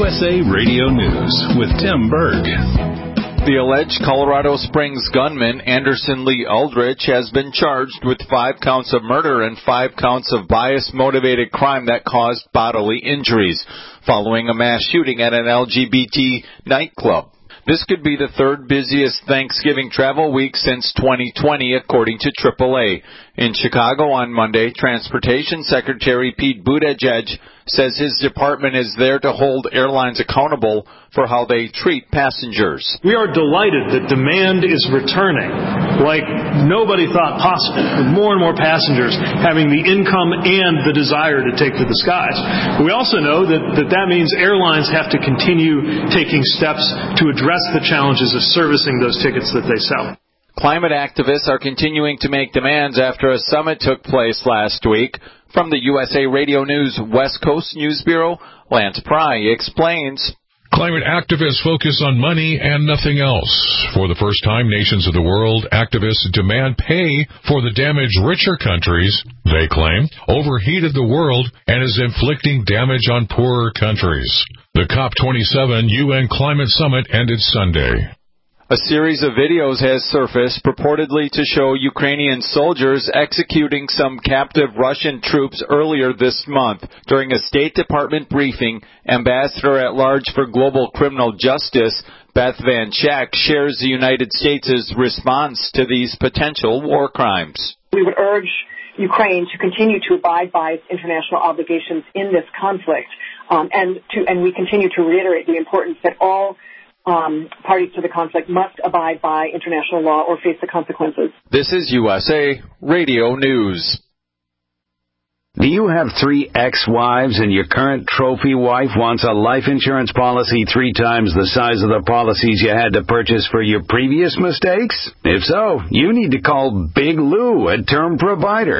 USA Radio News with Tim Berg. The alleged Colorado Springs gunman, Anderson Lee Aldrich, has been charged with 5 counts of murder and 5 counts of bias-motivated crime that caused bodily injuries, following a mass shooting at an LGBT nightclub. This could be the third busiest Thanksgiving travel week since 2020, according to AAA. In Chicago on Monday, Transportation Secretary Pete Buttigieg says his department is there to hold airlines accountable for how they treat passengers. We are delighted that demand is returning like nobody thought possible, with more and more passengers having the income and the desire to take to the skies. We also know that means airlines have to continue taking steps to address the challenges of servicing those tickets that they sell. Climate activists are continuing to make demands after a summit took place last week. From the USA Radio News West Coast News Bureau, Lance Pry explains. Climate activists focus on money and nothing else. For the first time, nations of the world, activists demand pay for the damage richer countries, they claim, overheated the world and is inflicting damage on poorer countries. The COP27 UN Climate Summit ended Sunday. A series of videos has surfaced purportedly to show Ukrainian soldiers executing some captive Russian troops earlier this month. During a State Department briefing, Ambassador-at-Large for Global Criminal Justice, Beth Van Schack, shares the United States' response to these potential war crimes. We would urge Ukraine to continue to abide by its international obligations in this conflict, and we continue to reiterate the importance that all parties to the conflict must abide by international law or face the consequences. This is USA Radio News. Do you have 3 ex-wives and your current trophy wife wants a life insurance policy 3 times the size of the policies you had to purchase for your previous mistakes? If so, you need to call Big Lou at Term Provider,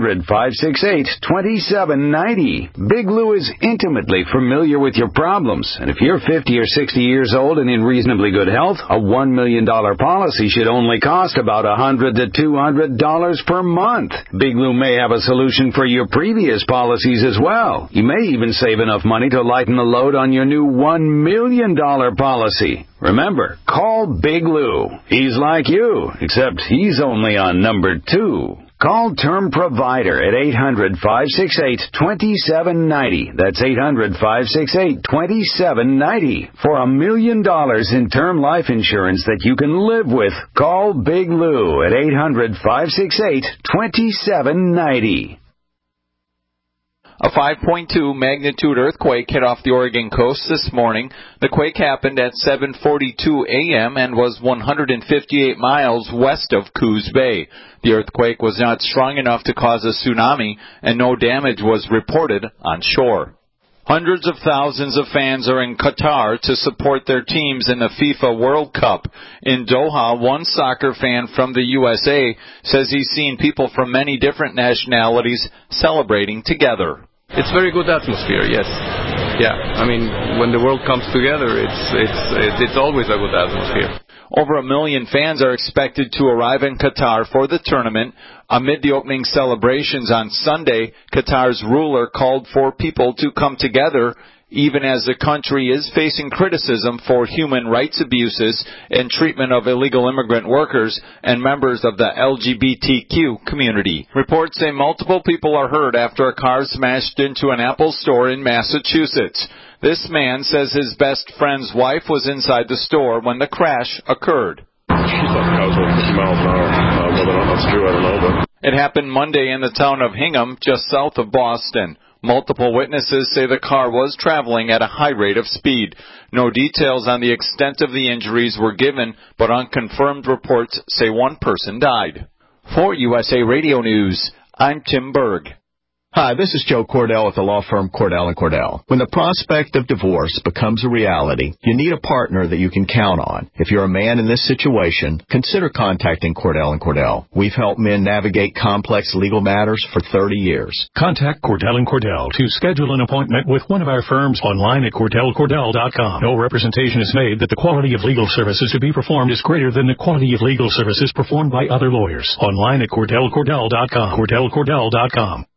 800-568-2790. Big Lou is intimately familiar with your problems, and if you're 50 or 60 years old and in reasonably good health, a $1 million policy should only cost about $100 to $200 per month. Big Lou may have a solution for your previous policies as well. You may even save enough money to lighten the load on your new $1 million policy. Remember, call Big Lou. He's like you, except he's only on number 2. Call Term Provider at 800-568-2790. That's 800-568-2790. For $1 million in term life insurance that you can live with, call Big Lou at 800-568-2790. A 5.2 magnitude earthquake hit off the Oregon coast this morning. The quake happened at 7:42 a.m. and was 158 miles west of Coos Bay. The earthquake was not strong enough to cause a tsunami, and no damage was reported on shore. Hundreds of thousands of fans are in Qatar to support their teams in the FIFA World Cup. In Doha, one soccer fan from the USA says he's seen people from many different nationalities celebrating together. It's very good atmosphere, yes. Yeah, I mean, when the world comes together, it's always a good atmosphere. Over 1 million fans are expected to arrive in Qatar for the tournament. Amid the opening celebrations on Sunday, Qatar's ruler called for people to come together, even as the country is facing criticism for human rights abuses and treatment of illegal immigrant workers and members of the LGBTQ community. Reports say multiple people are hurt after a car smashed into an Apple store in Massachusetts. This man says his best friend's wife was inside the store when the crash occurred. She thought the car was going 50 miles an hour. Whether or not that's true, I don't know. But it happened Monday in the town of Hingham, just south of Boston. Multiple witnesses say the car was traveling at a high rate of speed. No details on the extent of the injuries were given, but unconfirmed reports say one person died. For USA Radio News, I'm Tim Berg. Hi, this is Joe Cordell at the law firm Cordell & Cordell. When the prospect of divorce becomes a reality, you need a partner that you can count on. If you're a man in this situation, consider contacting Cordell & Cordell. We've helped men navigate complex legal matters for 30 years. Contact Cordell & Cordell to schedule an appointment with one of our firms online at CordellCordell.com. No representation is made that the quality of legal services to be performed is greater than the quality of legal services performed by other lawyers. Online at CordellCordell.com. CordellCordell.com.